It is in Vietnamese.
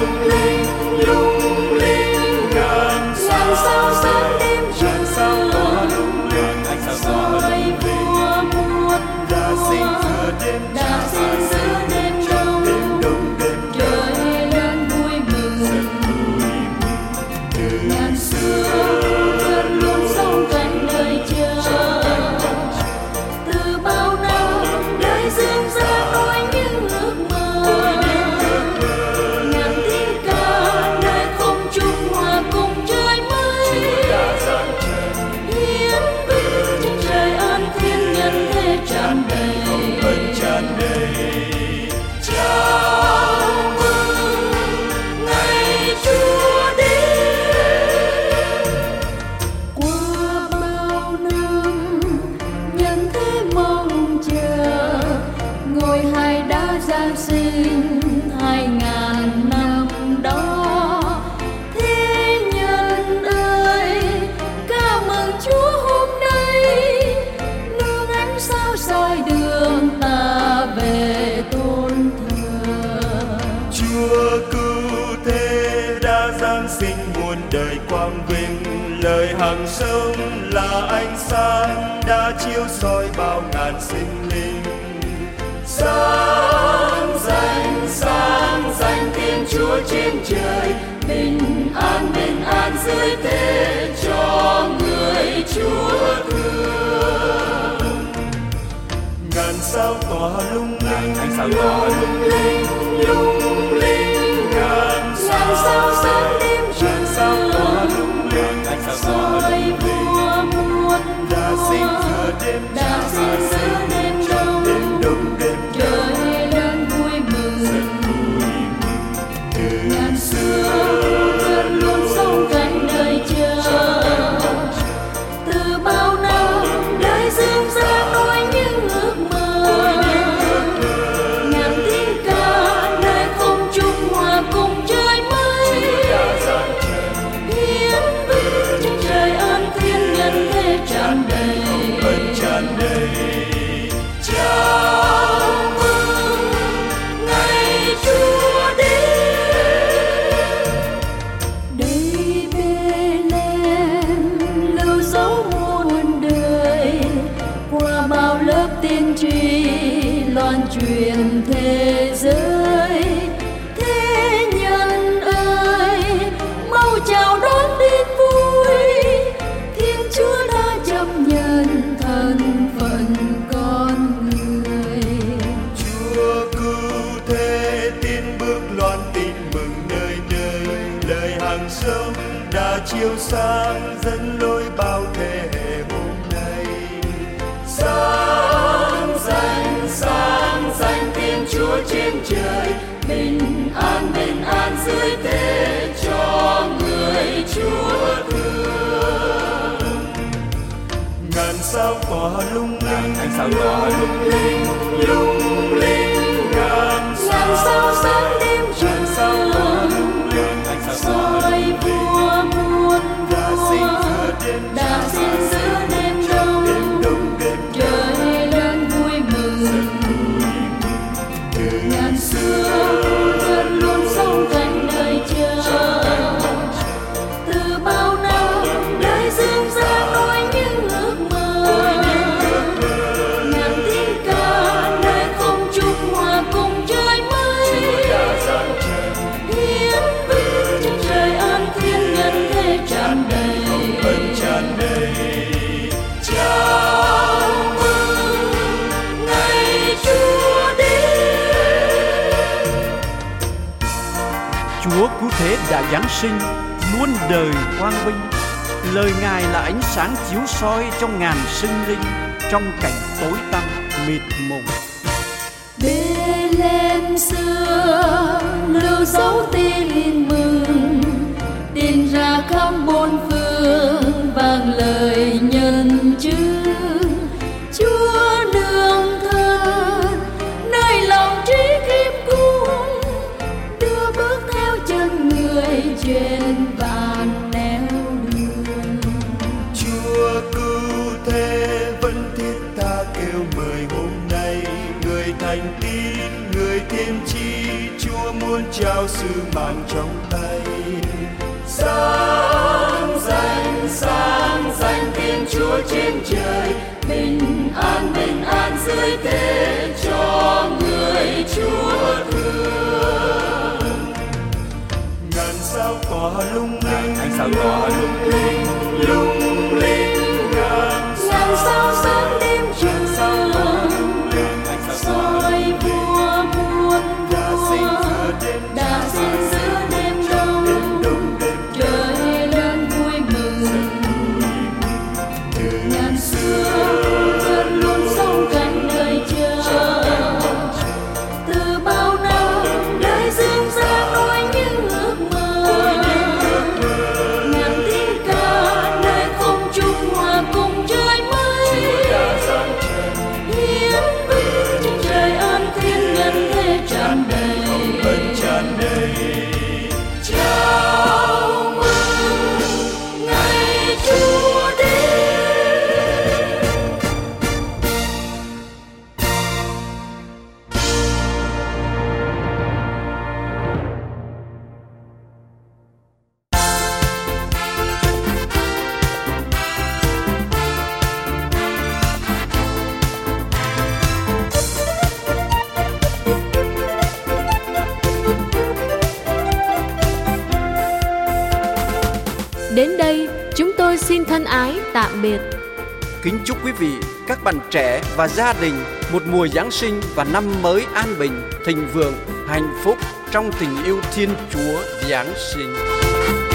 lung linh ngàn sao sáng đêm trường soi vua muôn đã sinh giữa đêm đông trời đang vui mừng ngàn xưa vẫn luôn sống cạnh đời chờ từ bao năm đời dương ra nỗi những ước mơ ngàn tiếng ca nơi không trung hòa cùng trời mây hiến vinh trên trời ơn thiên nhân thế tràn đầy chào mừng ngày Chúa đến. Qua bao năm nhân thế mong chờ ngôi hai đã giáng sinh 2000 năm đó. Thế nhân ơi ca mừng Chúa hôm nay nương ánh sao soi đường ta về tôn thờ. Chúa cứu thế đã giáng sinh muôn đời quang vinh, lời hằng sống là ánh sáng đã chiếu soi bao ngàn sinh linh. Sáng danh Thiên Chúa trên trời, bình an dưới thế cho người Chúa thương. Ngàn sao tỏa lung linh ngàn sao sáng đêm trường soi vua muôn đã sinh giữa đêm đông trời đang vui mừng ngàn xưa vẫn luôn sống cạnh đời chờ từ bao năm đời dương ra nỗi những ước mơ ngàn tiếng ca nơi không trung hòa cùng trời mây hiến vinh trên trời ơn thiên nhân thế tràn đầy chào mừng ngày Chúa đến. Đây Bethlehem lưu dấu muôn đời qua bao lớp tiên tri loan truyền thế giới. Thế nhân ơi mau chào đón tin vui, Thiên Chúa đã chấp nhận thân phận con người. Chúa cứu thế tiến bước loan tin mừng nơi nơi, lời hằng sống đã chiếu sáng dẫn lối bao thế hệ hôm nay. Sáng danh Thiên Chúa trên trời, bình an dưới thế cho người Chúa thương. Ngàn sao tỏa lung linh ngàn sao sáng đêm trường soi vua muôn đã sinh giữa đêm đông trời đang vui mừng ngàn xưa vẫn luôn sống cạnh đời chờ từ bao năm đời dương ra nỗi những ước mơ ngàn tiếng ca nơi không trung hòa cùng trời mây hiến vinh trên trời ơn thiên nhân thế tràn đầy chào mừng ngày Chúa đến. Chúa cứu thế đã giáng sinh, muôn đời quang vinh. Lời Ngài là ánh sáng chiếu soi trong ngàn sinh linh, trong cảnh tối tăm mịt mùng. Bethlehem xưa lưu dấu tin mừng, tin ra khắp bốn phương vang lời nhân chứng. Chúa nương thân nơi lòng trí kim cung, đưa bước theo chân người trên vạn nẻo đường. Chúa cứu thế vẫn thiết tha kêu mời hôm nay, người thành tín người tiên tri Chúa muốn chào theo sứ mạng trong tay. Sáng danh Thiên Chúa trên trời, bình an dưới thế cho người Chúa thương. Ngàn sao tỏa lung linh, lung linh ngàn sao sáng đêm trường, soi vua muôn vua đã sinh giữa đêm đông, trời lớn vui mừng. Ngàn xưa dân luôn sống cạnh đời chờ, từ bao năm đời dương ra nỗi những ước mơ. Ngàn tiếng ca nơi không trung hòa cùng trời mây, hiến vinh trên trời ơn thiên nhân thế tràn đầy. Chào mừng ngày Chúa đến. Đến đây, chúng tôi xin thân ái tạm biệt. Kính chúc quý vị, các bạn trẻ và gia đình một mùa Giáng sinh và năm mới an bình, thịnh vượng, hạnh phúc trong tình yêu Thiên Chúa Giáng sinh.